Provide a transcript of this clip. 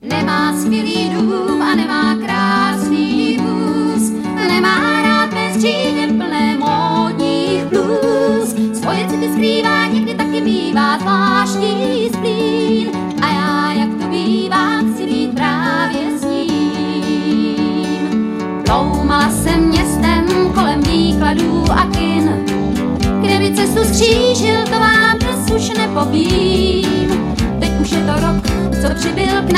Nemá skvělý dům a nemá krásný vůz, nemá rád bez třídy plné módních blůz. Svoje city skrývá, někdy taky mívá zvláštní splín. A já, jak to bývá, chci být právě s ním. Ploumala jsem městem kolem výkladů a kin. Kde by cestu skřížil, to vám dnes už nepovím. Teď už je to rok, co přibyl k nám.